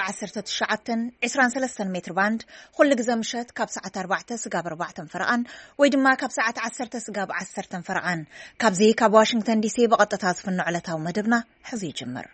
19 23 متر باند كل جزمشت كاب ساعة 4 سقاب 4 فرقان ويدما كاب ساعة 10 سقاب 10 فرقان كاب زي كاب واشنطن دي سي بقطة في النعلة ومدبنا حزي جمر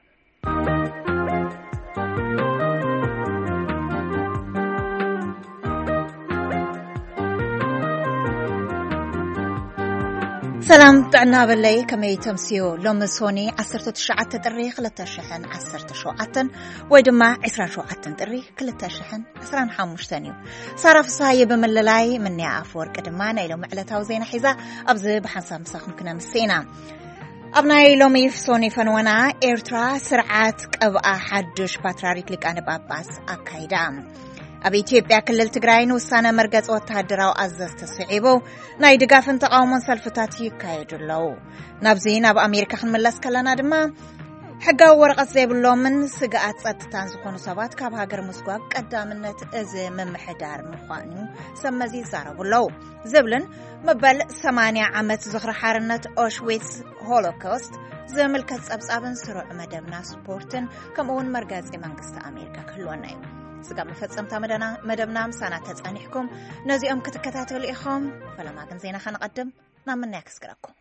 سلام تعنا بالله كما يتمسيو لوم سوني 19 تريخ 13 ويدما 20 تريخ 15 صار في صايب بمللاي مني افور قدمانا الى معلتاو زين حيزا ابز بحسام مسخم كنا مسينا ابناي لومي في سوني فنونا ايرترا سرعات قبا حدش باتراريك لك انا باباس اكايدام أبي إثيوبيا كل التجراين وسنة مرجع وتهدروا عزز تسعيبو نايد قافن تقاومن سلفتاتي كايدلو نبزين أب أمريكا خنملس كلنا دما حقا ورقة زيب اللومن سقات صدتان زخون صبات كاب هاجر مسقوق قدامنت إزي من محدار مخوانيو سمزي زاربو اللو زبلن مبال 8 عمت زخر حارنت أوشويتس هولوكوست زمل كتسابن سرع مدبنا سبورتن كمون مرجع زي منقصة أمريكا كلونايو سقام فتصمت مدبنا مسانا تتصانيحكم نزيهم كتكتاتوا الإخوام فلما كن زينا خنقدم نعمل نعكس كراكم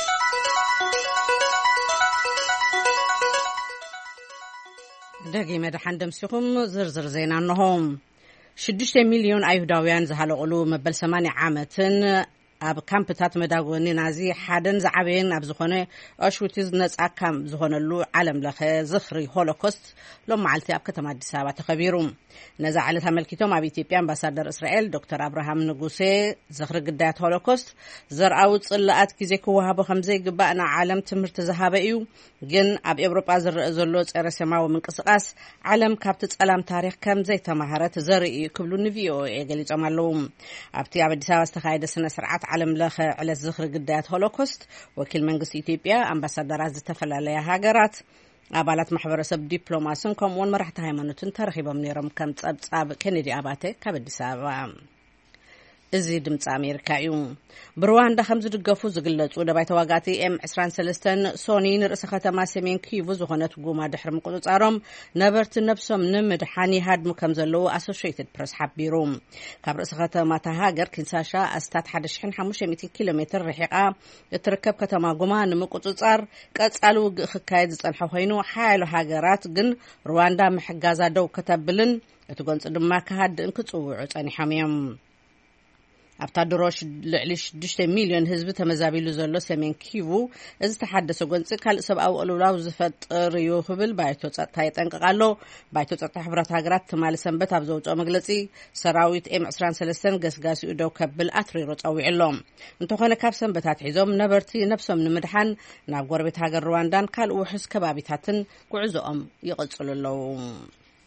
دقي مدحان دمسيكم زرزر زينا أنهم 6 مليون أيهوداويان زهالقلو مبل 8 عامتن أب كامبتات مداغوني نازي حدن زعبين أب زخونة أشوتيز نزع كام زخونة لو علم لخي زخري هولوكوست لو معلتي أب كتما ديسابة تخبيرهم نزع على تملكتهم أبي إثيوبيا أمباسادر إسرائيل دكتور أبراهام نغوسي زخر قدات هولوكوست زرعوت صلقات كيزيكو وهابو خمزي قبقنا عالم تمرت زهابئيو جن أب إوروبا زرلوت إرسما ومن قصقاس عالم كابتت ألام تاريخ كم زي تمهارات زرقي كبلو نفيو إيقالي جمالهم أبتي أبي ديسابة استخايد السنة سرعات علم لخ على الزخر قدات هولوكوست وكل منقص إثيوبيا أمباسادر زتفل عليها هاجرات أبالات محبرسب دبلوماسيون كمون مرحت هايمانوتن ترخيبا منيرم كم تصاب كندي أباتي كبدي سابا إزي دمت أمريكا يوم برواندا خمس دقفو زقلت ودا بايتواقاتي ام 23 سوني نرأس ختما سمين كيفو زغنت قوما دحر مقلوط أرام نبرت نفسهم نمدحاني هاد مكمزلو أسوشيتد برس حبيروم كاب رأس ختما تهاجر كنساشا أستات حدشحن 500 كيلومتر رحيقا يتركب كتما قوما نمقلوط أر كتسألو خكايد زنحو خينو حالو هاجرات جن رواندا محقازا دو كتبلن يتقونس دما كهاد انكتسوعو تاني حميم أبتدروش لعلش 6 مليون حزب تمزابيلو زلو سمين كيفو إذا تحدثوا قنص كل سب أو أولو زفت ريو خبل بايتو تاي تنقالو بايتو تحبرات هاجرات تمال سنبت أبزوج أمجلسي سراويت ام 23 قسقاسي ودو كبل أثري روت أو علوم انتو خنا كاب سنبتات حزوم نبرتي نفسهم نمدحن ناقور بيت هاجر رواندا كال وحس كبابيتاتن كعزوم يقصلوا اللوم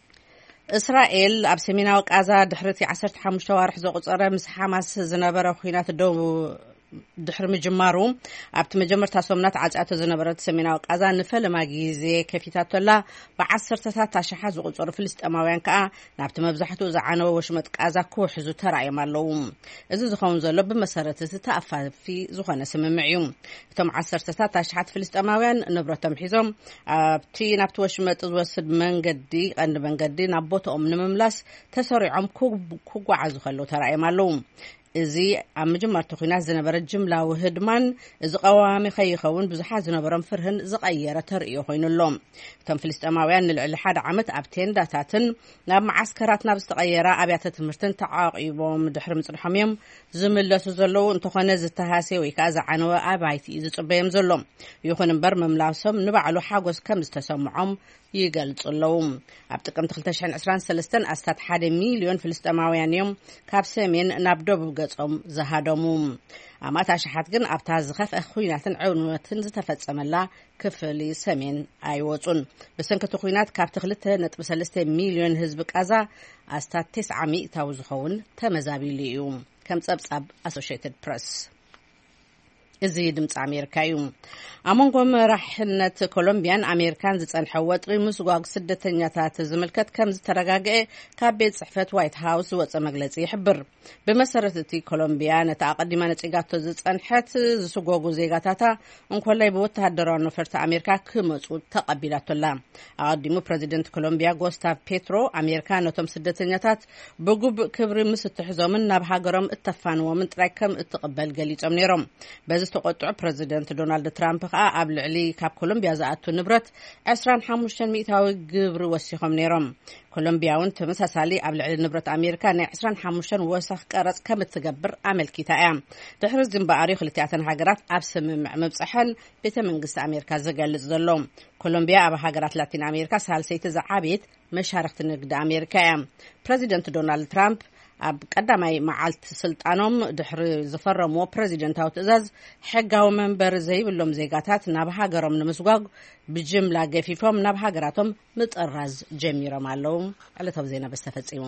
إسرائيل أب سميناو قازا دحرتي 15 شوارح زقصره مس حماس زنبره خوينات دو دحر مجمارو أبت مجمر تاسومنات عزاتو زنبرت سميناو قازا نفل ماغيزي كفيتاتولا ب10 تاشحا زقصره فلسطيماويان كا نابت مبزحتو زعانو وشمت قازا كوحزو تراي مالو እዚ ዝኸውን ዘሎ ብመሰረት ዝተኣፋፊ ዝኾነ ስምምዕ እቶም 10 ተሽሓት ፍልስጤማውያን ንብረቶም ሒዞም ኣብቲ ናብቲ ወሽመጥ ዝወስድ መንገዲ ቀንዲ መንገዲ ናብ ቦታኦም ንምምላስ ተሰሪዖም ክጓዓዙ ከለው ተራእዮም ኣለው እዚ ኣብ መጀመርታ ኩናት ዝነበረ ጅምላዊ ህድማን እዚ ቀዋሚ ኸይኸውን ብዙሓት ዝነበሮም ፍርህን ዝቐየረ ተርእዮ ኮይኑሎም እቶም ፍልስጤማውያን ንልዕሊ 1 ዓመት ኣብ ቴንዳታትን ናብ ማዓስከራት ናብ ዝተቐየረ ኣብያተ ትምህርትን ተዓቂቦም ድሕሪ ምጽንሖም እዮም ዝምለሱ ዘለዉ እንተኾነ ዝተሃሰ ወይ ከዓ ዝዓነወ ኣባይቲ ዝጽበዮም ዘሎም ይኹን እምበር መምላሶም ንባዕሉ ሓጎስ ከም ዝተሰምዖም ይገልጹለው ኣብ ጥቅምት 2023 ኣስታት 1 ሚሊዮን ፍልስጤማውያን እዮም ካብ ሰሜን ናብ ደቡብ ገጾም ዝሃደሙ ኣማታ ሸሓት ግን ኣብታ ዝኸፍ ኩናትን ዕውነትን ዝተፈጸመላ ክፍሊ ሰሜን ኣይወጹን በሰንከቱ ኩናት ካብ 2.3 ሚሊዮን ህዝቢ ቃዛ ኣስታት 900 ዝኸውን ተመዛቢሉ እዩ ከም ጸብጻብ ኣሶሺየትድ ፕሬስ እዚ ድምፂ ኣሜሪካ እዩ። ኣመንጎም ራሕነት ኮሎምቢያን ኣሜሪካን ዝጸንሐ ወጥሪ ምስጓግ ስደተኛታት ዝምልከት ከም ዝተረጋግዐ ካብ ቤት ጽሕፈት ዋይት ሃውስ ዝወፀ መግለጺ ይሕብር። ብመሰረት እቲ ኮሎምቢያ ነታ ኣቐዲማ ነጺጋቶ ዝጸንሐት ዝስጎጉ ዜጋታታ እንኮላይ ብወተሃደራዊ ነፈርቲ ኣሜሪካ ክመጹ ተቐቢላቶላ። ኣቐዲሙ ፕረዚደንት ኮሎምቢያ ጎስታቭ ፔትሮ ኣሜሪካ ነቶም ስደተኛታት ብግቡእ ክብሪ ምስ እትሕዞምን ናብ ሃገሮም እተፋንዎምን ጥራይ ከም እትቕበል ገሊጾም ነይሮም። በዚ ተቆጥዑ ፕረዚደንት ዶናልድ ትራምፕ ከዓ ኣብ ልዕሊ ካብ ኮሎምቢያ ዝኣቱ ንብረት 25 ሚእታዊ ግብሪ ወሲኾም ነይሮም። ኮሎምቢያ እውን ተመሳሳሊ ኣብ ልዕሊ ንብረት ኣሜሪካ ናይ 25 ወሰኽ ቀረጽ ከም እትገብር ኣመልኪታ እያ። ድሕሪ ዝምባኣሪ ክልቲኣተን ሃገራት ኣብ ስምምዕ ምብጽሐን ቤተ መንግስቲ ኣሜሪካ ዝገልጽ ዘሎ። ኮሎምቢያ ኣብ ሃገራት ላቲን ኣሜሪካ ሳልሰይቲ ዝዓበየት መሻርክቲ ንግዲ ኣሜሪካ እያ። ፕረዚደንት ዶናልድ ትራምፕ ኣብ ቀዳማይ መዓልቲ ስልጣኖም ድሕሪ ዝፈረምዎ ፕረዚደንታዊ ትእዛዝ ሕጋዊ መንበሪ ዘይብሎም ዜጋታት ናብ ሃገሮም ንምስጓግ ብጅምላ ገፊፎም ናብ ሃገራቶም ምጥራዝ ጀሚሮም ኣለዉ። ዕለታዊ ዜና በስተፈጺሙ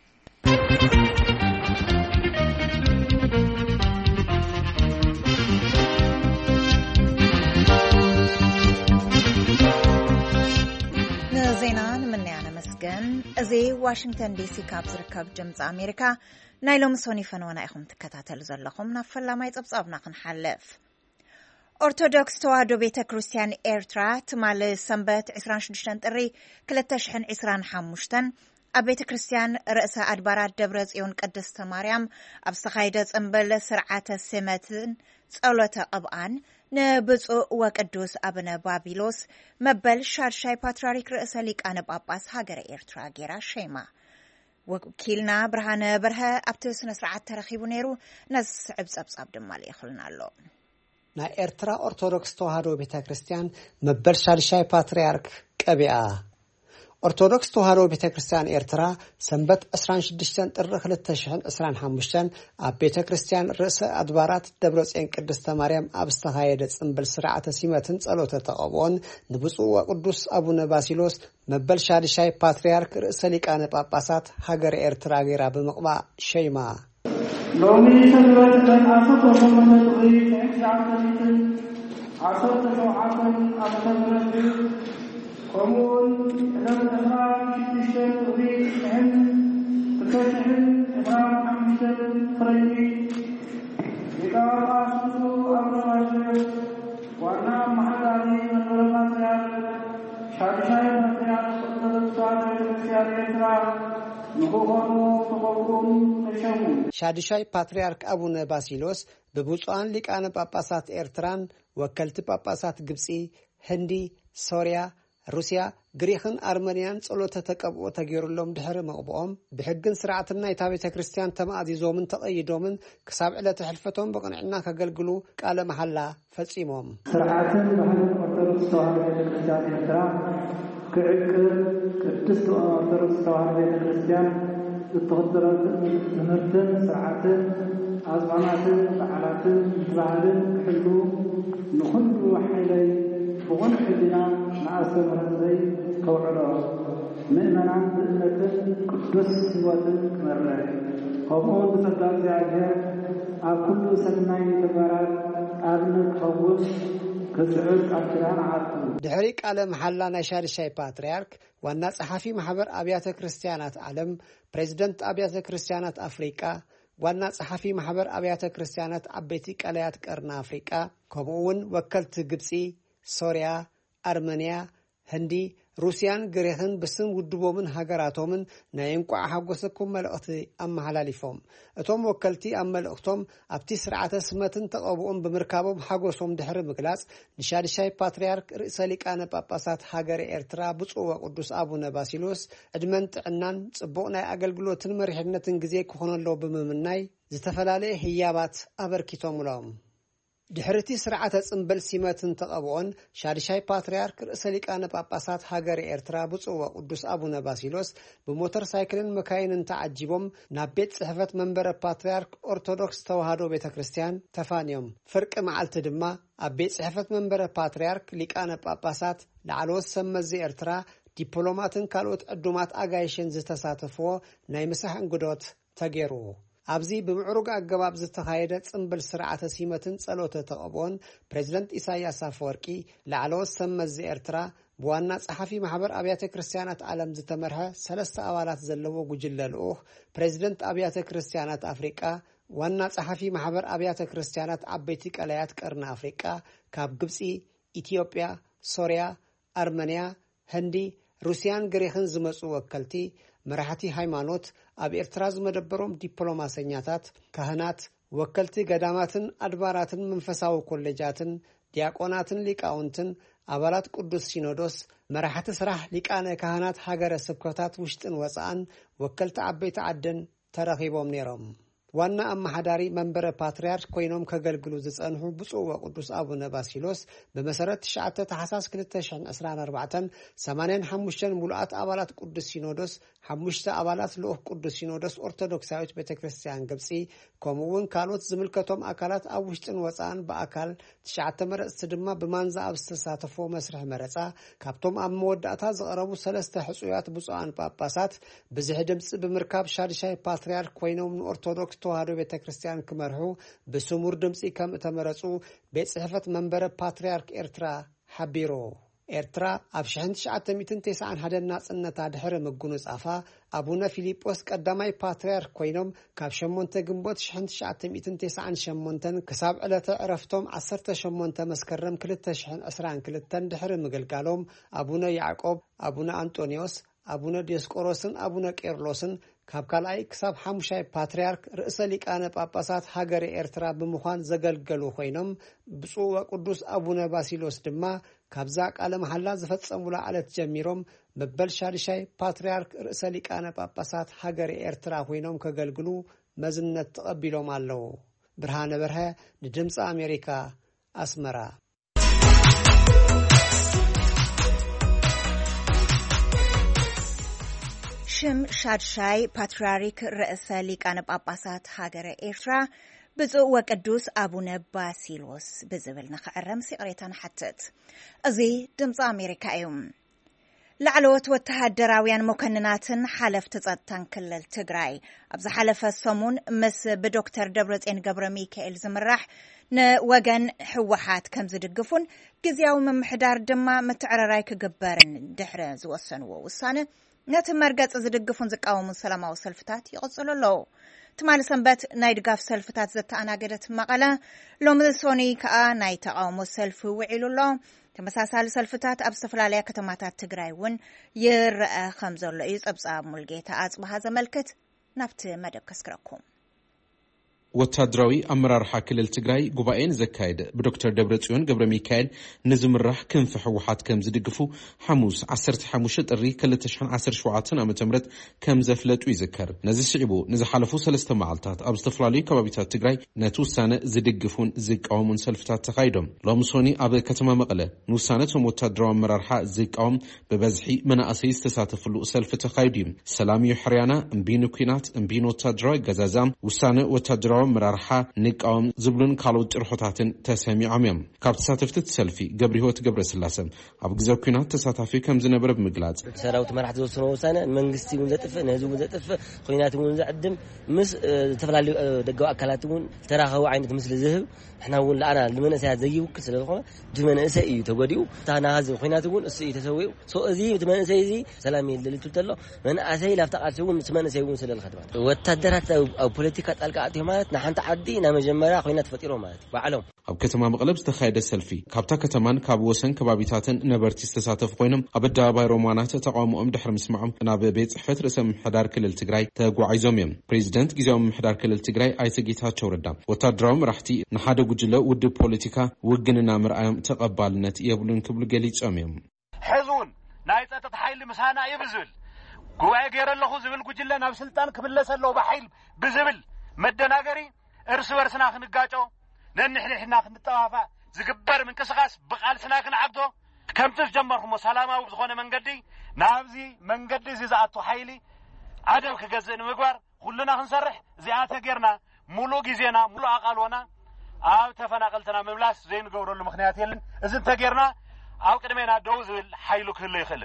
ዜና ንምንያነ መስገን እዚ ዋሽንግተን ዲሲ ካብ ዝርከብ ድምፂ ኣሜሪካ ናይ ሎሚ ሶኒ ፈነወና ኢኹም ትከታተሉ ዘለኹም። ናብ ፈላማይ ጸብጻብና ክንሓልፍ። ኦርቶዶክስ ተዋህዶ ቤተ ክርስቲያን ኤርትራ ትማል ሰንበት 26 ጥሪ 2025 ኣብ ቤተ ክርስቲያን ርእሰ ኣድባራት ደብረ ጽዮን ቅድስተ ማርያም ኣብ ዝተኻየደ ጽምብል ስርዓተ ስመትን ጸሎተ ቅብኣን ንብፁዕ ወቅዱስ አቡነ ባቢሎስ መበል ሻድሻይ ፓትርያርክ ርእሰ ሊቃነ ጳጳስ ሃገረ ኤርትራ ጌራ ሸይማ። ወኪልና ብርሃነ በርሀ ኣብቲ ስነ ስርዓት ተረኺቡ ነይሩ። ነስዕብ ጸብጻብ ድማ ይኽልና ኣሎ። ናይ ኤርትራ ኦርቶዶክስ ተዋህዶ ቤተ ክርስቲያን መበል ሻድሻይ ፓትርያርክ ቀቢኣ። ኦርቶዶክስ ተዋህዶ ቤተ ክርስቲያን ኤርትራ ሰንበት 26 ጥሪ 2025 ኣብ ቤተ ክርስቲያን ርእሰ ኣድባራት ደብረጽዮን ቅድስተ ማርያም ኣብ ዝተኻየደ ጽምብል ስርዓተ ሲመትን ጸሎተ ተቐብኦን ንብፁዕ ወቅዱስ አቡነ ባሲሎስ መበል ሻድሻይ ፓትርያርክ ርእሰ ሊቃነ ጳጳሳት ሃገረ ኤርትራ ጌራ ብምቕባእ ሸይማ። ሎሚ ሰንበት قومون لم تفرام شدشتن وبيعهم تفتحن إفرام حمشتن فرنجي إذا رأسوا أبرمجل وأنا محلاني من ورماتيان شادشاي مطيان قدرت سوالي الكسيان إسرار نبوغنو تقوكم تشمون ሻድሻይ ፓትርያርክ አቡነ ባሲሎስ በብፁዓን ሊቃነ ጳጳሳት ኤርትራን ወከልቲ ጳጳሳት ግብጺ፣ ህንዲ፣ ሶርያ፣ ሩሲያ፣ ግሪክን አርመኒያን ጸሎተ ተቀብኦ ተገይሩሎም ድሕሪ መቅብኦም ብሕግን ስርዓትን ናይ ቤተ ክርስቲያን ተማእዚዞምን ተቀይዶምን ክሳብ ዕለተ ሕልፈቶም በቅንዕና ከገልግሉ ቃለ መሐላ ፈጺሞም ስርዓትን ባህልን ኦርቶዶክስ ተዋህዶ ቤተ ክርስቲያን ኤርትራ ክዕቅብ ቅድስት ኦርቶዶክስ ተዋህዶ ቤተ ክርስቲያን እትኽተለትን ትምህርትን ስርዓትን ኣጽዋማትን በዓላትን ባህልን ክሕሉ ንኹሉ ሓይለይ بغن حدنا مع السمرزي كوعلا مؤمنا بأمة قدس وطن مرة قومون بصدام زعجة كل سنين تبارات أبنك خوص كسعود أبتلان عاطل دحريك على محلا نشار الشاي باتريارك والناس صحفي محبر أبيات كريستيانات عالم بريزيدنت أبيات كريستيانات أفريقيا والناس صحفي محبر أبيات كريستيانات عبيتك عليات كرنا أفريقيا كومون وكلت قبسي ሶርያ፣ አርመንያ፣ ህንዲ፣ ሩሲያን፣ ግሪክን ብስም ውድቦምን ሃገራቶምን ናይ እንቋዕ ሓጎሰኩም መልእኽቲ ኣመሓላሊፎም እቶም ወከልቲ ኣብ መልእኽቶም ኣብቲ ስርዓተ ስመትን ተቐብኦም ብምርካቦም ሓጎሶም ድሕሪ ምግላጽ ንሻድሻይ ፓትርያርክ ርእሰ ሊቃነ ጳጳሳት ሃገረ ኤርትራ ብፁዕ ወቅዱስ አቡነ ባሲሎስ ዕድመን ጥዕናን ጽቡቕ ናይ ኣገልግሎትን መሪሕነትን ግዜ ክኾነሎ ብምምናይ ዝተፈላለዩ ህያባት ኣበርኪቶምሎም ድሕርቲ ስርዓተ ጽምብል ሲመትን ተቐብኦን ሻድሻይ ፓትርያርክ ርእሰ ሊቃነ ጳጳሳት ሃገረ ኤርትራ ብፁዕ ወቅዱስ አቡነ ባሲሎስ ብሞተር ሳይክልን መካይንን ተዓጂቦም ናብ ቤት ጽሕፈት መንበረ ፓትርያርክ ኦርቶዶክስ ተዋህዶ ቤተ ክርስቲያን ተፋንዮም ፍርቂ መዓልቲ ድማ ኣብ ቤት ጽሕፈት መንበረ ፓትርያርክ ሊቃነ ጳጳሳት ላዕለዎት ሰመዚ ኤርትራ ዲፕሎማትን ካልኦት ዕዱማት ኣጋይሽን ዝተሳተፍዎ ናይ ምሳሕ እንግዶት ተገይሩ ኣብዚ ብምዕሩግ ኣገባብ ዝተኻየደ ጽምብል ስርዓተ ሲመትን ጸሎተ ተቐቦን ፕሬዝደንት ኢሳያስ አፈወርቂ ላዕለዎት ሰመዝ ኤርትራ በዋና ጸሐፊ ማህበር አብያተ ክርስቲያናት ዓለም ዝተመርሐ 3 አባላት ዘለዎ ጉጅለ ልኡኽ ፕሬዝደንት አብያተ ክርስቲያናት አፍሪቃ ዋና ጸሐፊ ማህበር አብያተ ክርስቲያናት አበይቲ ቀላያት ቀርና አፍሪቃ ካብ ግብጺ ኢትዮጵያ ሶሪያ አርሜንያ ህንዲ ሩሲያን ግሪክን ዝመጹ ወከልቲ መራሕቲ ሃይማኖት ኣብ ኤርትራ ዝመደበሮም ዲፕሎማሰኛታት ካህናት ወከልቲ ገዳማትን አድባራትን መንፈሳዊ ኮሌጃትን ዲያቆናትን ሊቃውንትን አባላት ቅዱስ ሲኖዶስ መራሕቲ ስራሕ ሊቃነ ካህናት ሃገረ ስብከታት ውሽጥን ወፃን ወከልቲ አበይቲ ዓደን ተረኺቦም ነይሮም ዋና አማሓዳሪ መንበረ ፓትርያርክ ኮይኖም ከገልግሉ ዝጸንሑ ብፁዕ ወቅዱስ አቡነ ባሲሎስ በመሰረት 9 ታህሳስ 2024 85 ሙሉአት አባላት ቅዱስ ሲኖዶስ 5 አባላት ልኡኽ ቅዱስ ሲኖዶስ ኦርቶዶክሳዊት ቤተክርስቲያን ግብጺ ከምኡውን ካልኦት ዝምልከቶም አካላት ኣብ ውሽጥን ወፃን በአካል 9 መረጽቲ ድማ ብማንዛ ኣብ ዝተሳተፎ መስርሕ መረጻ ካብቶም ኣብ መወዳእታ ዝቐረቡ 3 ሕጹያት ብፁዓን ጳጳሳት ብዝሕ ድምጽ ብምርካብ ሻድሻይ ፓትርያርክ ኮይኖም ኦርቶዶክስ ተዋህዶ ቤተክርስቲያን ክመርሑ በስሙር ድምጽ ከም ተመረጹ ቤት ጽሕፈት መንበረ ፓትርያርክ ኤርትራ ሓቢሮ ኤርትራ ኣብ 1991 ናጽነታ ድሕረ ምግኑ ጻፋ አቡነ ፊሊጶስ ቀዳማይ ፓትርያርክ ኮይኖም ካብ 8 ግንቦት 1998 ክሳብ ዕለተ ዕረፍቶም 18 መስከረም 2022 ድሕረ ምግልጋሎም አቡነ ያዕቆብ አቡነ አንጦኒዮስ አቡነ ዲዮስቆሮስን አቡነ ቄርሎስን ካብ ካልኣይ ክሳብ 5 ፓትርያርክ ርእሰ ሊቃነ ጳጳሳት ሃገረ ኤርትራ ብምዃን ዘገልገሉ ኮይኖም ብፁዕ ወቅዱስ አቡነ ባሲሎስ ድማ ካብዛ ቃለ መሐላ ዝፈጸሙላ ዓለት ጀሚሮም መበል ሻድሻይ ፓትርያርክ ርእሰ ሊቃነ ጳጳሳት ሃገረ ኤርትራ ኮይኖም ከገልግሉ መዝነት ተቐቢሎም ኣለዉ ብርሃነ በርሀ ንድምፂ አሜሪካ አስመራ ሽም ሻድሻይ ፓትርያርክ ርእሰ ሊቃነ ጳጳሳት ሃገረ ኤርትራ ብፁዕ ወቅዱስ አቡነ ባሲሎስ ብዝብል ንኽዕረም ሲቕሬታን ሓትት እዚ ድምፂ አሜሪካ እዩ ላዕለዎት ወተሃደራውያን መኮንናትን ሓለፍቲ ጸጥታን ክልል ትግራይ ኣብ ዝሓለፈ ሰሙን ምስ ብዶክተር ደብረጽዮን ገብረ ሚካኤል ዝምራሕ ንወገን ሕወሓት ከም ዝድግፉን ግዚያዊ ምምሕዳር ድማ ምትዕርራይ ክግበርን ድሕረ ዝወሰንዎ ውሳነ ነቲ መርገጽ ዝድግፉን ዝቃወሙን ሰላማዊ ሰልፍታት ይቕጽሉ ኣለዉ ትማሊ ሰንበት ናይ ድጋፍ ሰልፍታት ዘተኣናገደት መቐለ ሎሚ ሰኒ ከዓ ናይ ተቃውሞ ሰልፊ ውዒሉ ኣሎ ተመሳሳሊ ሰልፍታት ኣብ ዝተፈላለዩ ከተማታት ትግራይ እውን ይርአ ከም ዘሎ እዩ ጸብጻብ ሙልጌታ አጽባሃ ዘመልክት ናብቲ መደብ ከስክረኩም ወታደራዊ አመራርሓ ክልል ትግራይ ጉባኤን ዘካየደ ብዶክተር ደብረጽዮን ገብረ ሚካኤል ንዝምራሕ ክንፍ ሕወሓት ከም ዝድግፉ ሐሙስ 15 ጥሪ 2017 ዓ.ም ከም ዘፍለጡ ይዝከር ነዚ ስዒቡ ንዝሓለፉ 3 መዓልታት ኣብ ዝተፈላለዩ ከባቢታት ትግራይ ነቲ ውሳነ ዝድግፉን ዝቃወሙን ሰልፍታት ተኻይዶም ሎሚ ሰኒ ኣብ ከተማ መቐለ ንውሳነቶም ወታደራዊ አመራርሓ ዝቃወም ብበዝሒ መናእሰይ ዝተሳተፍሉ ሰልፊ ተኻይዱ ሰላም ይሕርያና እምቢን ኩናት እምቢን ወታደራዊ ገዛዛም ውሳነ ወታደራዊ መራርሓ ንቃወም ዝብሉን ካልኦት ጥርሖታትን ተሰሚዖም እዮም ካብ ተሳተፍቲ ሰልፊ ገብረ ህይወት ገብረ ስላሴ ኣብ ግዜ ኩናት ተሳታፊ ከም ዝነበረ ብምግላጽ ሰራዊት መራሕቲ ዝወሰኑ ውሳነ መንግስቲ እውን ዘጥፍእ ንህዝቡ ዘጥፍእ ኩናት እውን ዘዕድም ምስ ዝተፈላለዩ ደጋዊ አካላት እውን ተራኸቡ ዓይነት ምስሊ ዝህብ احنا እውን ለአና ለመነሳያ ዘይውክል ስለዝኾነ ድመነሰይ እዩ ተጎዲኡ ታናሃዝ ኩናት እውን እሱ ተሰዊው እዚ ድመነሰይ እዚ ሰላም ይልልቱ ተሎ መንአሰይ ላፍተቃልሱ ምስ መንሰይ እውን ስለልኸድማ ወታደራት ኣብ ፖለቲካ ጣልቃ ኣትዮ ማለት ንሓንቲ ዓዲ ና መጀመርያ ኩናት ፈጢሮ ማለት ባዕሎም ኣብ ከተማ መቐለ ዝተኻየደ ሰልፊ ካብታ ከተማን ካብ ወሰን ከባቢታትን ነበርቲ ዝተሳተፉ ኮይኖም ኣብ ኣደባባይ ሮማናት ተቃውሞኦም ድሕሪ ምስማዖም ናብ ቤት ጽሕፈት ርእሰ ምምሕዳር ክልል ትግራይ ተጓዒዞም እዮም ፕሬዚደንት ግዚያዊ ምምሕዳር ክልል ትግራይ ኣይተ ጌታቸው ረዳ ወታደራዊ መራሕቲ ንሓደ ጉጅለ ውድብ ፖለቲካ ውግንና ምርኣዮም ተቐባልነት የብሉን ክብሉ ገሊጾም እዮም ሕዝቡን ናይ ጸጥታ ሓይሊ ምሳና ይብዝብል ጉባኤ ገይረለኹ ዝብል ጉጅለ ናብ ስልጣን ክብለሰለዎ በሓይል ብዝብል መደናገሪ እርስ በርስና ክንጋጮ ነንሕልሕና ክንጠዋፋ ዝግበር ምንቅስቃስ ብቃልስና ክንዓግቶ ከምቲ ጀመርኩሞ ሰላማዊ ዝኾነ መንገዲ ናብዚ መንገዲ ዝኣቱ ሓይሊ ዓደብ ክገዝእ ንምግባር ኩሉና ክንሰርሕ እዚኣተ ጌርና ሙሉ ግዜና ሙሉ ኣቃልወና ኣብ ተፈናቀልትና ምምላስ ዘይንገብረሉ ምክንያት የለን እዚ ተገርና ኣብ ቅድሜና ደው ዝብል ሓይሉ ክህሉ ይኽእል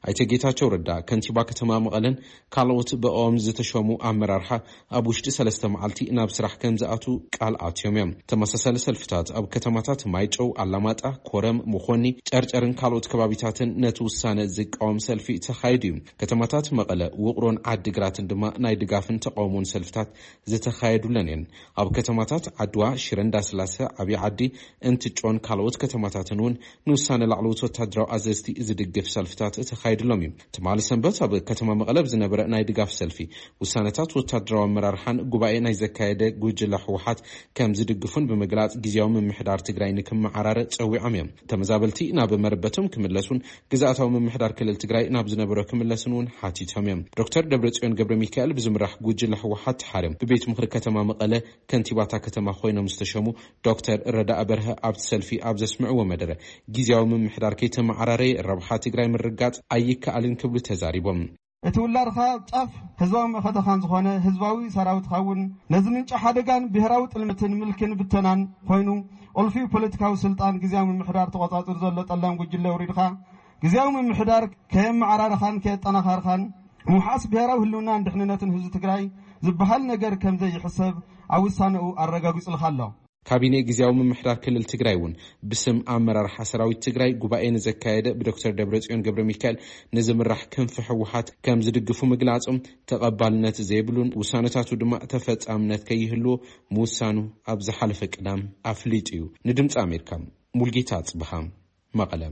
አይተጌታቸው ረዳ ከንቲባ ከተማ መቀለን ካልኦት በኦም ዝተሾሙ አመራርሓ ኣብ ውሽጢ 3 መዓልቲ ናብ ስራሕ ከም ዝኣቱ ቃል ኣትዮም እዮም ተመሳሳሊ ሰልፍታት ኣብ ከተማታት ማይጨው አላማጣ ኮረም ሙኾኒ ጨርጨርን ካልኦት ከባቢታትን ነቲ ውሳነ ዝቃወም ሰልፊ ተኻይዱ እዩ ከተማታት መቀለ ውቅሮን ዓዲግራትን ድማ ናይ ድጋፍን ተቃውሞን ሰልፍታት ዝተኻየዱለን እየን ኣብ ከተማታት ዓድዋ ሽረንዳ ስላሴ ዓብይ ዓዲ እንትጮን ካልኦት ከተማታትን እውን ንውሳነ ላዕለዎት ወታደራዊ ኣዘዝቲ ዝድግፍ ሰልፍታት ተኻይዱሎም እዩ ትማሊ ሰንበት ኣብ ከተማ መቀለ ዝነበረ ናይ ድጋፍ ሰልፊ ውሳነታት ወታደራዊ አመራርሓን ጉባኤ ናይ ዘካየደ ጉጅለ ሕወሓት ከም ዝድግፉን ብምግላጽ ጊዜያዊ ምምሕዳር ትግራይ ንክመዓራረ ጸዊዖም እዮም ተመዛበልቲ ናብ መረበቶም ክምለሱን ግዛኣታዊ ምምሕዳር ክልል ትግራይ ናብ ዝነበረ ክምለሱን እውን ሓቲቶም እዮም ዶክተር ደብረጽዮን ገብረ ሚካኤል ብዝምራሕ ጉጅለ ሕወሓት ሓርም ብቤት ምክሪ ከተማ መቀለ ከንቲባታ ከተማ ኮይኖም ዝተሸሙ ዶክተር ረዳእ በርሀ ኣብ ሰልፊ ኣብ ዘስምዕዎ መደረ ጊዜያዊ ምምሕዳር ከይተመዓራረ ረብሓ ትግራይ ምርጋጽ ኣይከኣልን ክብሉ ተዛሪቦም እቲ ውላድኻ ጫፍ ህዝባዊ መኸተኻን ዝኾነ ህዝባዊ ሰራዊት ኻውን ነዚ ምንጭ ሓደጋን ብሄራዊ ጥልምትን ምልክን ብተናን ኮይኑ ኦልፊ ፖለቲካዊ ስልጣን ጊዜያዊ ምምሕዳር ተቆጻጽር ዘሎ ጠላም ጉጅለ ውሪድኻ ጊዜያዊ ምምሕዳር ከየመዓራርኻን ከየጠናኻርኻን ምሓስ ብሄራዊ ህልውናን ድሕንነትን ህዝቢ ትግራይ ዝበሃል ነገር ከም ዘይሕሰብ ኣብ ውሳነኡ ኣረጋጊጹልካ ኣሎ ካቢኔ ጊዜያዊ ምምሕዳር ክልል ትግራይ እውን ብስም አመራርሓ ሰራዊት ትግራይ ጉባኤ ንዘካየደ ብዶክተር ደብረጽዮን ገብረ ሚካኤል ንዝምራሕ ክንፊ ሕወሓት ከም ዝድግፉ ምግላጾም ተቐባልነት ዘይብሉን ውሳነታቱ ድማ ተፈጻምነት ከይህልዎ ምውሳኑ ኣብ ዝሓለፈ ቅዳም ኣፍሊጡ እዩ ንድምፂ ኣሜሪካ ሙልጌታ ጽብሃ መቐለ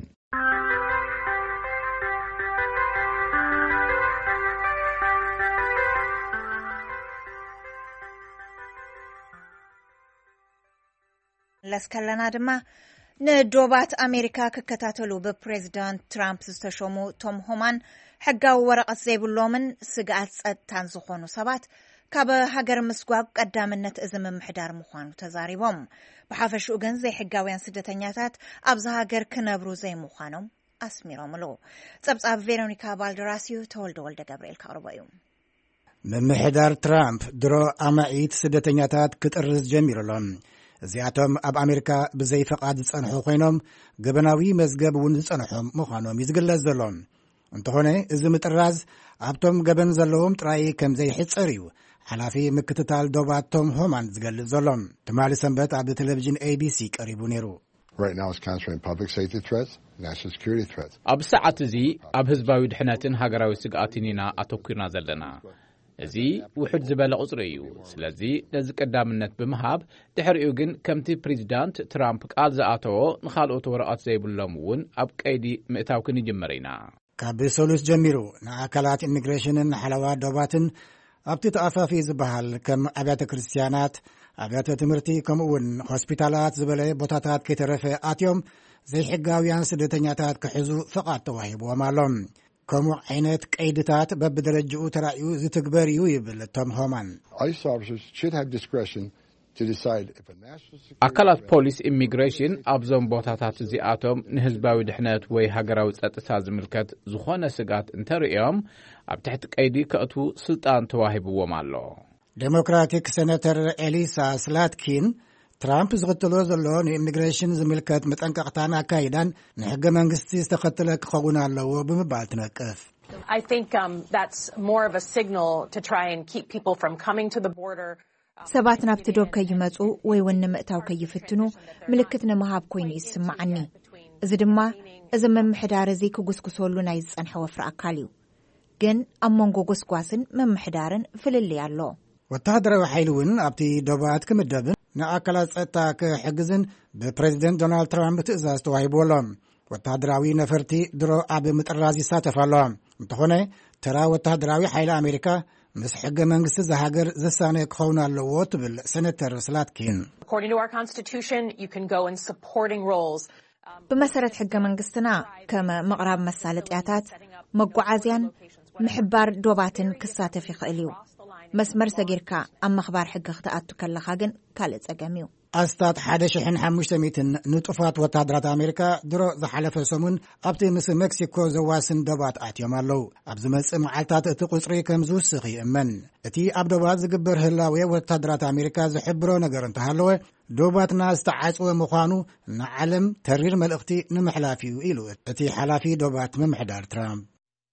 ለስከለና ድማ ንዶባት አሜሪካ ክከታተሉ በፕሬዝዳንት ትራምፕ ዝተሾሙ ቶም ሆማን ሕጋዊ ወረቀት ዘይብሎምን ስጋት ጸጥታን ዝኾኑ ሰባት ካብ ሃገር ምስጓብ ቀዳምነት እዚ ምምሕዳር ምዃኑ ተዛሪቦም ብሓፈሽኡ ግን ዘይሕጋውያን ስደተኛታት ኣብዛ ሃገር ክነብሩ ዘይምዃኖም ኣስሚሮምሉ ጸብጻብ ቬሮኒካ ባልደራሲዮ ተወልደ ወልደ ገብርኤል ካቅርበዩ ምምሕዳር ትራምፕ ድሮ ኣማዒት ስደተኛታት ክጥርዝ ጀሚሩሎም እዚኣቶም ኣብ ኣሜሪካ ብዘይ ፈቃድ ዝጸንሑ ኮይኖም ገበናዊ መዝገብ እውን ዝጸንሖም ምዃኖም ይዝግለጽ ዘሎ እንተኾነ እዚ ምጥራዝ ኣብቶም ገበን ዘለዎም ጥራይ ከም ዘይሕጸር እዩ ሓላፊ ምክትታል ዶባት ቶም ሆማን ዝገልጽ ዘሎ ትማሊ ሰንበት ኣብ ቴሌቪዥን ABC ቀሪቡ ነይሩ ኣብ ሰዓት እዚ ኣብ ህዝባዊ ድሕነትን ሃገራዊ ስግኣትን ኢና ኣተኲርና ዘለና እዚ ውሕድ ዝበለ ቁጽሪ እዩ ስለዚ ነዚ ቀዳምነት ብምሃብ ድሕሪኡ ግን ከምቲ ፕሬዝዳንት ትራምፕ ቃል ዝኣተዎ ንኻልኦት ወረቐት ዘይብሎም እውን ኣብ ቀይዲ ምእታው ክንጅመር ኢና ካብ ሰሉስ ጀሚሩ ንኣካላት ኢሚግሬሽንን ሓለዋ ዶባትን ኣብቲ ተኣፋፊ ዝበሃል ከም ኣብያተ ክርስቲያናት ኣብያተ ትምህርቲ ከምኡውን ሆስፒታላት ዝበለ ቦታታት ከይተረፈ ኣትዮም ዘይሕጋውያን ስደተኛታት ክሕዙ ፍቓድ ተዋሂብዎም ኣሎም ከምኡ ዓይነት ቀይድታት በብደረጅኡ ተራእዩ ዝትግበር እዩ ይብል ቶም ሆማን ኣካላት ፖሊስ ኢሚግሬሽን ኣብዞም ቦታታት እዚኣቶም ንህዝባዊ ድሕነት ወይ ሃገራዊ ጸጥታ ዝምልከት ዝኾነ ስጋት እንተርእዮም ኣብ ትሕቲ ቀይዲ ከእቱ ስልጣን ተዋሂብዎም ኣሎ ዴሞክራቲክ ሴኔተር ኤሊሳ ስላትኪን ትራምፕ ዝኽተሎ ዘሎ ንኢሚግሬሽን ዝምልከት መጠንቀቕታን ኣካይዳን ንሕገ መንግስቲ ዝተኸተለ ክኸውን ኣለዎ ብምባል ትነቅፍ I think that's more of a signal to try and keep people from coming to the border. ሰባት ናብቲ ዶብ ከይመጹ ወይ እውን ንምእታው ከይፍትኑ ምልክት ንምሃብ ኮይኑ ይስማዓኒ እዚ ድማ እዚ ምምሕዳር እዚ ክጉስኩሰሉ ናይ ዝጸንሐ ወፍሪ ኣካል እዩ ግን ኣብ መንጎ ጎስጓስን ምምሕዳርን ፍልልይ ኣሎ ወታደራዊ ሓይሊ እውን ኣብቲ ዶባት ክምደብን ንኣካላት ጸጥታ ክሕግዝን ብፕሬዚደንት ዶናልድ ትራምፕ ትእዛዝ ተዋሂብዎም ወታደራዊ ነፈርቲ ድሮ ኣብ ምጥራዝ ይሳተፍ ኣሎ እንተኾነ ተራ ወታደራዊ ሓይሊ ኣሜሪካ ምስ ሕገ መንግስቲ ዝሃገር ዘሳነ ክኸውን ኣለዎ ትብል ሴኔተር ስላትኪን ብመሰረት ሕገ መንግስትና ከም ምቕራብ መሳለጥያታት መጓዓዝያን ምሕባር ዶባትን ክሳተፍ ይኽእል እዩ መስመር ሰጊርካ ኣብ መኽባር ሕጊ ክትኣቱ ከለኻ ግን ካልእ ጸገም እዩ ኣስታት 1500 ንጡፋት ወታደራት ኣሜሪካ ድሮ ዝሓለፈ ሰሙን ኣብቲ ምስ ሜክሲኮ ዘዋስን ዶባት ኣትዮም ኣለዉ ኣብ ዝመጽእ መዓልታት እቲ ቁጽሪ ከም ዝውስኽ ይእመን እቲ ኣብ ዶባት ዝግበር ህላዌ ወታደራት ኣሜሪካ ዝሕብሮ ነገር እንተሃለወ ዶባትና ዝተዓጽወ ምዃኑ ንዓለም ተሪር መልእኽቲ ንምሕላፍ እዩ ኢሉ እቲ ሓላፊ ዶባት ምምሕዳር ትራምፕ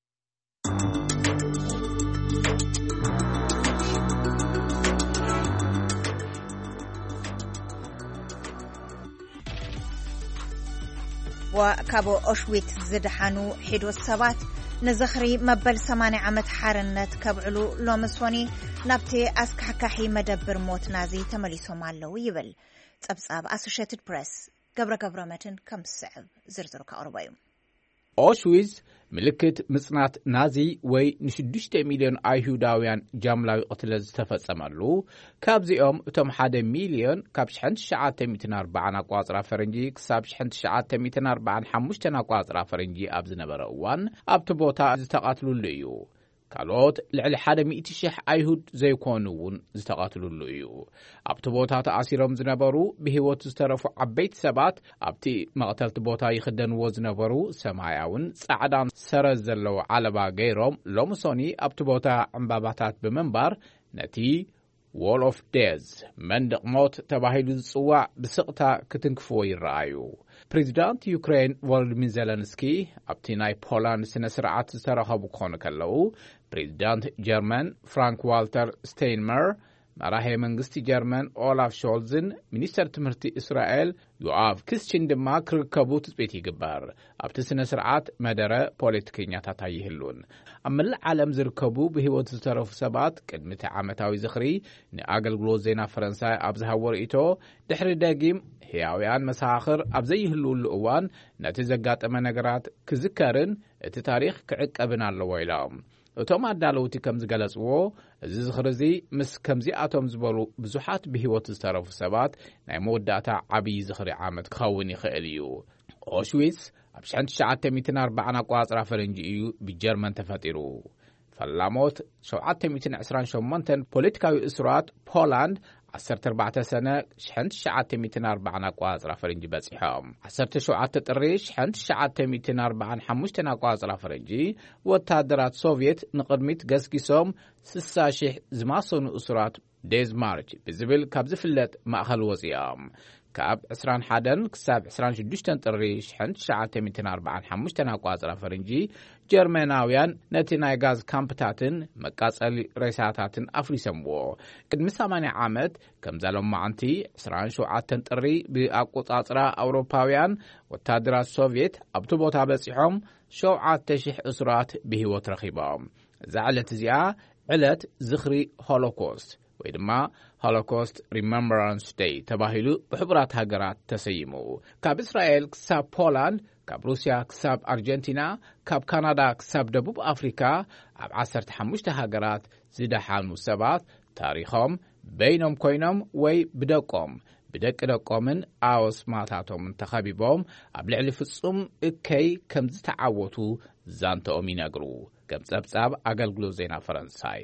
وكابو أوشويتس زدحانو حدو السبات نزخري مبل 8 عمت حارنت كبعلو لومسوني نبتي أسكحكحي مدبر موت نازي تمليسو مالو يبل تبصاب أسوشيتد بريس قبر متن كم سعب زرزرو كأربايو أوشويتس ملكت مصنات نازي وي نشدشت مليون أيهوداويان جاملاوي قتل ዝተፈጸመሉ ካብዚኦም እቶም 1 ሚሊዮን ካብ 1940 ኣቋጽራ ፈረንጂ ክሳብ 1945 ኣቋጽራ ፈረንጂ ኣብ ዝነበረ እዋን ኣብቲ ቦታ ዝተቃትሉሉ እዩ ካልኦት ልዕሊ 100,000 ኣይሁድ ዘይኮኑውን ዝተቃትሉሉ እዩ ኣብቲ ቦታ ተኣሲሮም ዝነበሩ ብህይወት ዝተረፉ ዓበይቲ ሰባት ኣብቲ መቕተልቲ ቦታ ይኽደንዎ ዝነበሩ ሰማያውን ጻዕዳን ሰረዝ ዘለዎ ዓለባ ገይሮም ሎምሶኒ ኣብቲ ቦታ ዕምባባታት ብምንባር ነቲ Wall of Death መንደቕ ሞት ተባሂሉ ዝጽዋዕ ብስቕታ ክትንክፍዎ ይረኣዩ ፕሬዚዳንት ዩክሬን ቮሎዲሚር ዜለንስኪ ኣብቲ ናይ ፖላንድ ስነ ስርዓት ዝተረኸቡ ክኾኑ ከለዉ ፕሬዚዳንት ጀርመን ፍራንክ ዋልተር ስቴይንመር መራሄ መንግስቲ ጀርመን ኦላፍ ሾልዝን ሚኒስተር ትምህርቲ እስራኤል ዮአፍ ክስችን ድማ ክርከቡ ትጽቢት ይግበር ኣብቲ ስነ ስርዓት መደረ ፖለቲከኛታት ይህሉን ኣብ መላእ ዓለም ዝርከቡ ብህይወት ዝተረፉ ሰባት ቅድሚ ዓመታዊ ዝኽሪ ንኣገልግሎት ዜና ፈረንሳይ ኣብ ዝሃወሩ ኢቶ ድሕሪ ደጊም ህያውያን መሳኽር ኣብ ዘይህልውሉ እዋን ነቲ ዘጋጠመ ነገራት ክዝከርን እቲ ታሪኽ ክዕቀብን ኣለዎ ኢሎም እቶም ኣዳለውቲ ከም ዝገለጽዎ እዚ ዝኽርዚ ምስ ከምዚኣቶም ዝበሉ ብዙሓት ብህይወት ዝተረፉ ሰባት ናይ መወዳእታ ዓብዪ ዝኽሪ ዓመት ክኸውን ይኽእል እዩ ኦሽዊትስ ኣብ 1940 ኣቋጽራ ፈረንጂ እዩ ብጀርመን ተፈጢሩ ፈላሞት 728 ፖለቲካዊ እስራት ፖላንድ 14 ሰነ 1940 ኣቋጽራ ፈረንጂ በጺሖም 17 ጥሪ 1945 ኣቋጽራ ፈረንጂ ወታደራት ሶቪየት ንቅድሚት ገስጊሶም 60,000 ዝማሰኑ እስራት ዴዝማርች ብዝብል ካብ ዝፍለጥ ማእኸል ወፂኦም ካብ 21 ክሳብ 26 ጥሪ 1945 ኣቋጽራ ፈረንጂ ጀርመናውያን ነቲ ናይ ጋዝ ካምፕታትን መቃጸሊ ሬሳታትን ኣፍሪሰምዎ ቅድሚ 80 ዓመት ከም ዘለማዓንቲ 27 ጥሪ ብኣቆጻጽራ ኣውሮፓውያን ወታደራት ሶቪየት ኣብቲ ቦታ በጺሖም 7,000 እስራት ብህይወት ረኺቦም እዛ ዕለት እዚኣ ዕለት ዝኽሪ ሆሎኮስት ወይ ድማ ሆሎኮስት ሪመምበራንስ ዴይ ተባሂሉ ብሕቡራት ሃገራት ተሰይሙ ካብ እስራኤል ክሳብ ፖላንድ ካብ ሩስያ ክሳብ ኣርጀንቲና ካብ ካናዳ ክሳብ ደቡብ ኣፍሪካ ኣብ 15 ሃገራት ዝደሓኑ ሰባት ታሪኾም በይኖም ኮይኖም ወይ ብደቆም ብደቂ ደቆምን ኣወስማታቶምን ተኸቢቦም ኣብ ልዕሊ ፍጹም እከይ ከም ዝተዓወቱ ዛንተኦም ይነግሩ ከም ጸብጻብ ኣገልግሎት ዜና ፈረንሳይ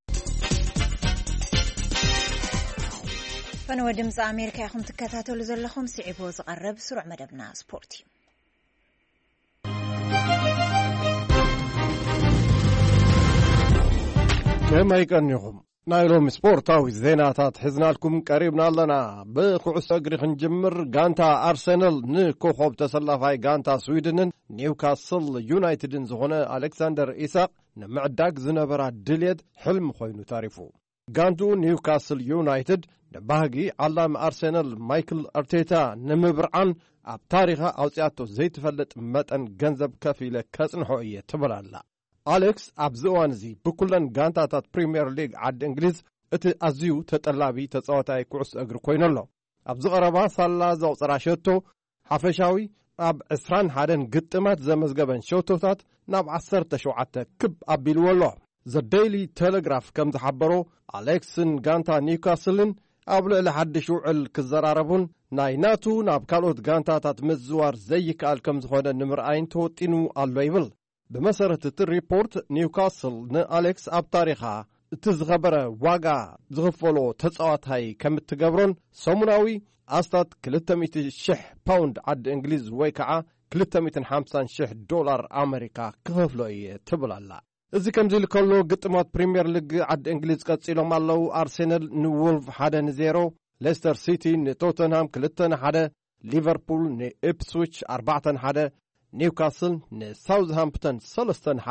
فنو دمز أمريكا يخم تكتاتو لزلخم سعبو زقرب سرع مدبنا سبورتي كما يكنيهم نايلوم سبورتاوي زيناتات حزنا لكم قريبنا لنا بخعص أقري خنجمر غانتا أرسنال نكوخوب تسلافاي غانتا سويدنن نيوكاسل يونايتدن زغونه ألكسندر إيساق نمعداق زنبرا دليد حلم خوينو تعرفو غانتو نيوكاسل يونايتد نباقي علام أرسنال مايكل أرتيتا نمبرعان أب تاريخا أوسياتو زيت فلت متن جنزب كفيلة كسن حوية تبرالا أليكس أبزوانزي بكلن غانتاتات بريمير ليج عد إنجليز ات أزيو تتلابي تصوتاي كعس أجر كوينالله أبزو غربا صلا زو صراشتو حفشاوي أب إسران حدن قطمات زمزقبن شوتوتات ناب 10 شوعتا كب أبيلولو The Daily Telegraph كم تحبرو أليكسن غانتا نيوكاسلن أبلو إلى حد شوعل كزراربون نايناتو ناب كالوت غانتاتات مزوار زي كالكم زخونا نمر أين توتينو اللويبل بمسارة الريبورت نيوكاسل نأليكس أب تاريخها تزغبر واقع زغفولو تتصوات هاي كم تقبرون سومناوي أستاد 300,000 باوند عد إنجليز ويكعا 350,000 دولار أمريكا كهفلو إيه تبلالا إذا كم زي كله قطمات بريمير ليج عد إنجليز قصيلهم الله أرسنال نولف 1-0 ليستر سيتي نتوتنهام 3-1 ليفربول نإبسويتش 4-1 نيوكاسل نساوثهامبتون 3-1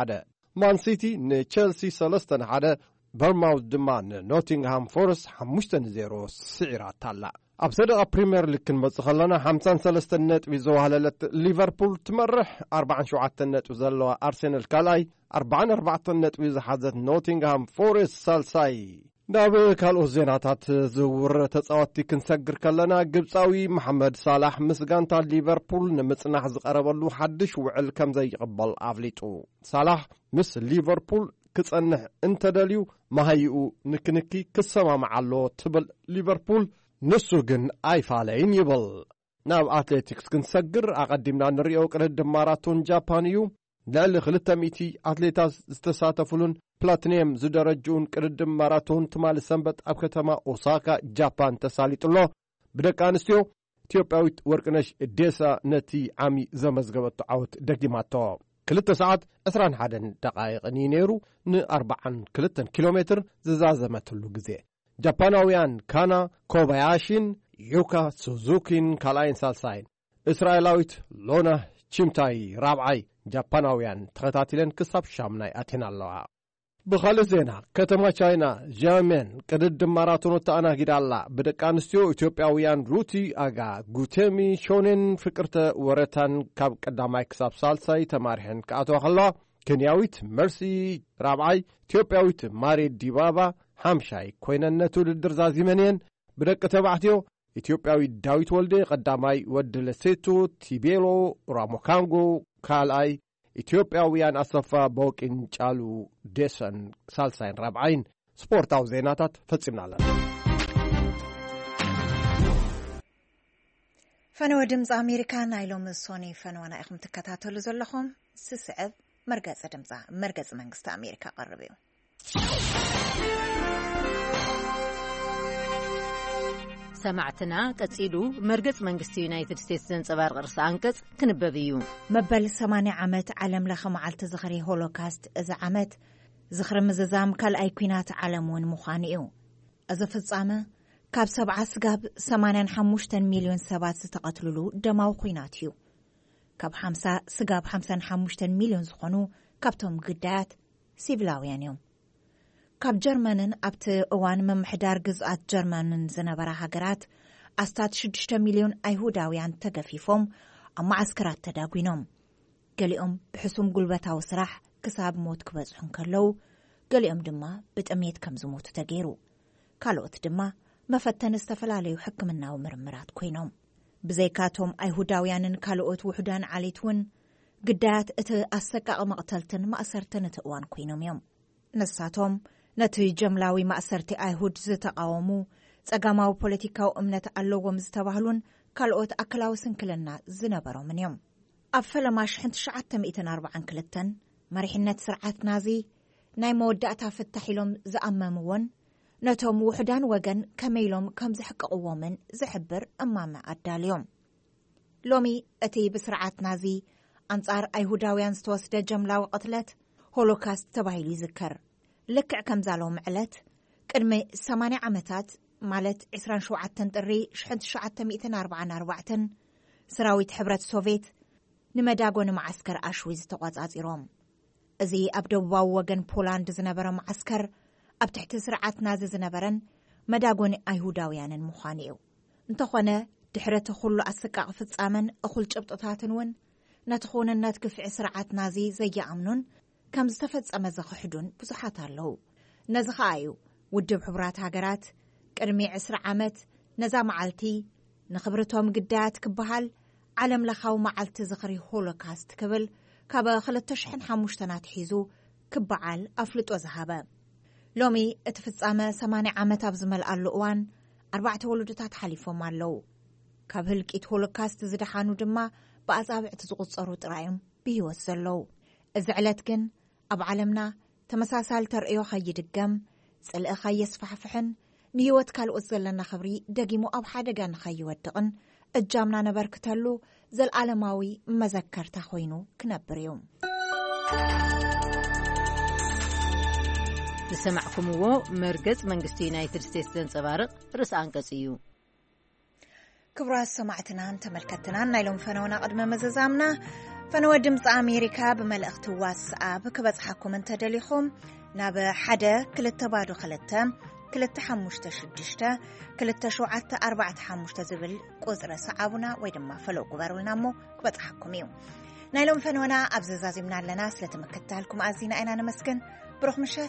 ማን ሲቲ ንቼልሲ 3-1 በርማውዝ ድማ ንኖቲንግሃም ፎረስት 5-0 ስዒራት ኣላ ኣብ ሰደቓ ፕሪምየር ሊግ ክንመጽእ ከለና 53 ነጥቢ ዘዋህለለት ሊቨርፑል ትመርሕ 47 ነጥቢ ዘለዋ ኣርሴናል ካልኣይ 44 ነጥቢ ዝሓዘት ኖቲንግሃም ፎረስት ሳልሳይ ናብ ካልኦት ዜናታት ዝውር ተጻዋቲ ክንሰግር ከለና ግብፃዊ መሐመድ ሳላሕ ምስ ጋንታ ሊቨርፑል ንምጽናሕ ዝቐረበሉ ሓድሽ ውዕል ከም ዘይቕበል ኣፍሊጡ ሳላሕ ምስ ሊቨርፑል ክጸንሕ እንተደልዩ ማሃይኡ ንክንኪ ክሰማምዓሎ ትብል ሊቨርፑል ንሱ ግን ኣይፋለይን ይብል ናብ ኣትሌቲክስ ክንሰግር ኣቐዲምና ንሪኦ ቅድድም ማራቶን ጃፓን እዩ ልዕሊ 200 ኣትሌታት ዝተሳተፉሉን ፕላቲኒየም ዝደረጅኡን ቅድድም ማራቶን ትማሊ ሰንበት ኣብ ከተማ ኦሳካ ጃፓን ተሳሊጡሎ ብደቂ ኣንስትዮ ኢትዮጵያዊት ወርቅነሽ ዴሳ ነቲ ዓሚ ዘመዝገበቶ ዓወት ደጊማቶ 2 ሰዓት 21 ደቓይቕን ነይሩ ን42 ኪሎ ሜትር ዝዛዘመትሉ ግዜ ጃፓናውያን ካና ኮባያሺን ዩካ ሱዙኪን ካልኣይን ሳልሳይን እስራኤላዊት ሎና ቺምታይ ራብዓይ ጃፓናውያን ተኸታቲለን ክሳብ ሻምናይ ኣቴና ኣለዋ ብኻልእ ዜና ከተማ ቻይና ዣሜን ቅድድም ማራቶን ተኣናጊዳ ኣላ ብደቂ ኣንስትዮ ኢትዮጵያውያን ሩቲ ኣጋ ጉቴሚ ሾኔን ፍቅርተ ወረታን ካብ ቀዳማይ ክሳብ ሳልሳይ ተማሪሐን ክኣተዋ ከለዋ ኬንያዊት መርሲ ራብዓይ ኢትዮጵያዊት ማሬ ዲባባ ሓምሻይ ኮይነን ነቲ ውድድር ዛዚመን እየን ብደቂ ተባዕትዮ ኢትዮጵያዊ ዳዊት ወልደ ቀዳማይ ወዲ ለሴቱ ቲቤሎ ራሞካንጎ ካልኣይ ኢትዮጵያውያን ኣሰፋ በውቂን ጫሉ ዴሰን ሳልሳይን ራብዓይን ስፖርታዊ ዜናታት ፈጺምና ኣለና ፈነወ ድምፂ ኣሜሪካ ናይ ሎሚ ሶኒ ፈነወና ኢኹም ትከታተሉ ዘለኹም ስስዕብ መርገፂ መንግስቲ ኣሜሪካ ቀርብ እዩ ሰማዕትና ቀጺሉ መርገጽ መንግስቲ ዩናይትድ ስቴትስ ዘንጸባርቕ ርእሲ አንቀጽ ክንበብ እዩ መበል 80 ዓመት ዓለም ለኸ መዓልቲ ዝኽሪ ሆሎካስት እዚ ዓመት ዝኽሪ ምዝዛም ካልኣይ ኩናት ዓለም እውን ምዃኑ እዩ እዚ ፍጻመ ካብ 70 ስጋብ 85 ሚልዮን ሰባት ዝተቐትልሉ ደማዊ ኩናት እዩ ካብ 50 ስጋብ 55 ሚልዮን ዝኾኑ ካብቶም ግዳያት ሲቪላውያን እዮም ካብ ጀርመንን ኣብቲ እዋን መምሕዳር ግዝኣት ጀርመንን ዝነበራ ሃገራት ኣስታት 6 ሚልዮን ኣይሁዳውያን ተገፊፎም ኣብ ማዓስከራት ተዳጒኖም ገሊኦም ብሕሱም ጉልበታዊ ስራሕ ክሳብ ሞት ክበጽሑ ከለዉ ገሊኦም ድማ ብጥሜት ከም ዝሞቱ ተገይሩ ካልኦት ድማ መፈተኒ ዝተፈላለዩ ሕክምናዊ ምርምራት ኮይኖም ብዘይካቶም ኣይሁዳውያንን ካልኦት ውሕዳን ዓሌት እውን ግዳያት እቲ ኣሰቃቂ መቕተልትን ማእሰርትን እቲ እዋን ኮይኖም እዮም ንሳቶም ነቲ ጀምላዊ ማእሰርቲ ኣይሁድ ዝተቃወሙ ጸጋማዊ ፖለቲካዊ እምነት ኣለዎም ዝተባህሉን ካልኦት ኣክላዊ ስንክልና ዝነበሮምን እዮም ኣብ ፈለማ 1942 መሪሕነት ስርዓት ናዚ ናይ መወዳእታ ፍታሕ ኢሎም ዝኣመምዎን ነቶም ውሕዳን ወገን ከመኢሎም ከም ዝሕቅቕዎምን ዝሕብር እማመ ኣዳልዮም ሎሚ እቲ ብስርዓት ናዚ ኣንጻር ኣይሁዳውያን ዝተወስደ ጀምላዊ ቅትለት ሆሎካስት ተባሂሉ ይዝከር ልክዕ ከም ዛለው ምዕለት ቅድሚ 80 ዓመታት ማለት 27 ጥሪ 1944 ሰራዊት ሕብረት ሶቪየት ንመዳጎን ማዓስከር ኣሽዊዝ ተቆጻጺሮም እዚ ኣብ ደቡባዊ ወገን ፖላንድ ዝነበረ ማዓስከር ኣብ ትሕቲ ስርዓት ናዚ ዝነበረን መዳጎን ኣይሁዳውያንን ምዃኑ እዩ እንተኾነ ድሕረቲ ኩሉ ኣሰቃቂ ፍጻመን እኹል ጭብጥታትን እውን ነቲ ኹንነት ግፍዒ ስርዓት ናዚ ዘየኣምኑን ከም ዝተፈጸመ ዘኽሕዱን ብዙሓት ኣለዉ ነዚ ኸኣ እዩ ውድብ ሕቡራት ሃገራት ቅድሚ 20 ዓመት ነዛ መዓልቲ ንኽብርቶም ግዳያት ክበሃል ዓለም ለኻዊ መዓልቲ ዝኽሪ ሆሎካስት ክብል ካብ 2005 ኣትሒዙ ክበዓል ኣፍልጦ ዝሃበ ሎሚ እቲ ፍጻመ 80 ዓመት ኣብ ዝመልኣሉ እዋን 4 ወለዶታት ሓሊፎም ኣለዉ ካብ ህልቂት ሆሎካስት ዝደሓኑ ድማ ብኣጻብዕቲ ዝቝጸሩ ጥራዮም ብህይወት ዘለዉ እዚ ዕለት ግን ኣብ ዓለምና ተመሳሳሊ ተርእዮ ኸይድገም ጽልኢ ኸየስፋሕፍሕን ንህይወት ካልኦት ዘለና ኽብሪ ደጊሙ ኣብ ሓደጋ ንኸይወድቕን እጃምና ነበርክተሉ ዘለዓለማዊ መዘከርታ ኾይኑ ክነብር እዩ ዝሰማዕኩምዎ መርገጽ መንግስቲ ዩናይትድ ስቴትስ ዘንጸባርቕ ርእሲ አንቀጽ እዩ ክብራት ሰማዕትናን ተመልከትናን ናይሎም ፈነውና ቅድመ መዘዛምና فنوى دمፅ أمريكا بملأخت واتساب كبصحكم انتدليكم ناب حدا كلتا بادو خلتا كلتا حموشتا شدشتا كلتا شوعتا 4 حموشتا زبل قزر سعابنا ويدما فلو قبارولنا مو كبصحكم يوم نايلوم فنونا أبزازازي من لنا سلتمكتالكم أزينا أنا نمسكن بروح مشات